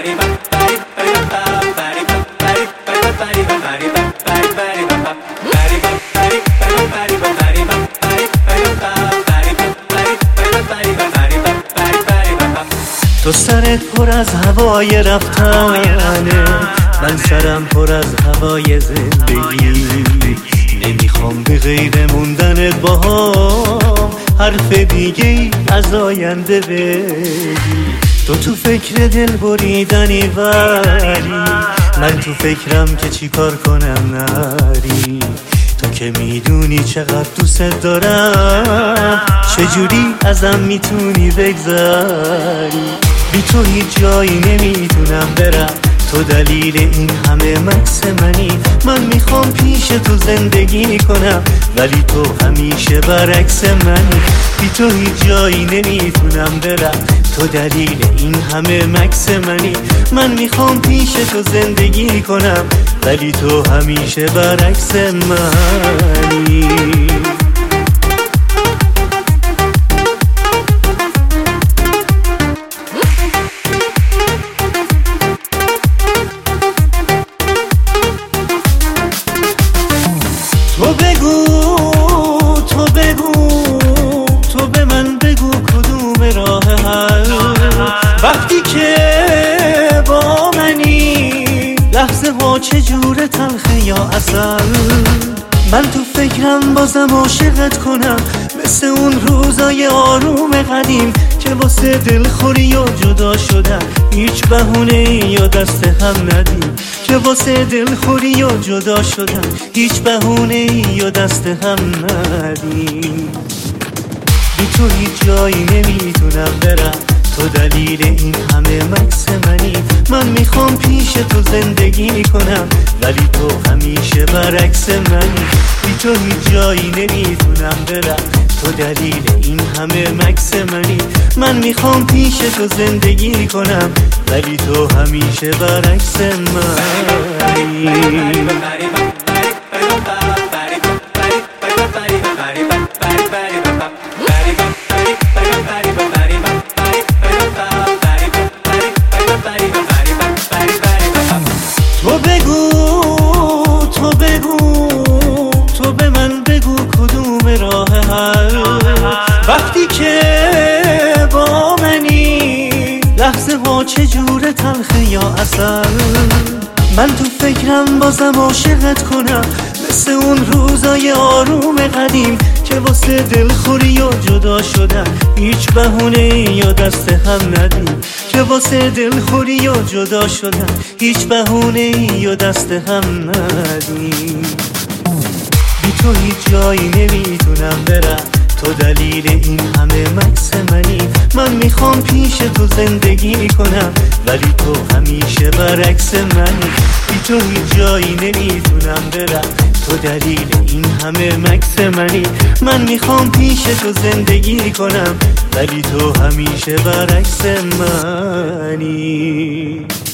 تو سرت پر از هوای رفتنه، من سرم پر از هوای زندگی. نمیخوام به غیر موندنت باهام حرف دیگه از آینده بگی. تو فکر دل بریدنی ولی من تو فکرم که چی کار کنم نری. تو که میدونی چقدر دوست دارم، چجوری ازم میتونی بگذری؟ بی تو هیچ جایی نمیتونم برم، تو دلیل این همه مکس منی. من میخوام پیش تو زندگی کنم ولی تو همیشه برعکس منی. بی تو هیچ جایی نمیتونم برم، تو دلیل این همه مکس منی. من میخوام پیش تو زندگی کنم ولی تو همیشه برعکس منی. تو به من بگو کدوم راه حل. وقتی که با منی لحظه ها چجور تلخه یا عسل. من تو فکرم بازم عاشقت کنم، مثل اون روزای آروم قدیم که واسه دلخوری و جدا شدن هیچ بهونه یا دست هم ندیم. که واسه دلخوری و جدا شدن هیچ بهونه یا دست هم ندیم. بی تو هیچ جایی نمیتونم برم، تو دلیل این همه مکس منی. من میخوام پیش تو زندگی کنم ولی تو همیشه برعکس منی. بی تو هیچ جایی نمیتونم برم، تو دلیل این همه مکس منی. من میخوام پیش تو زندگی کنم ولی تو همیشه برعکس منی. تو به من بگو کدوم راه حل. وقتی که با منی لحظه ها چجور تلخه یا عسل. من تو فکرم بازم عاشقت کنم، مثل اون روزای آروم قدیم که واسه دلخوری و جدا شدن هیچ بهونه یا دست هم ندیم. که واسه دلخوری و جدا شدن هیچ بهونه یا دست هم ندیم. بی تو هیچ جایی نمیتونم برم، تو دلیل این همه مکس منی. من میخوام پیش تو زندگی کنم ولی تو همیشه برعکس منی. بی تو هیچ جایی نمیتونم برم، تو دلیل این همه مکس منی. من میخوام پیش تو زندگی کنم ولی تو همیشه برعکس منی.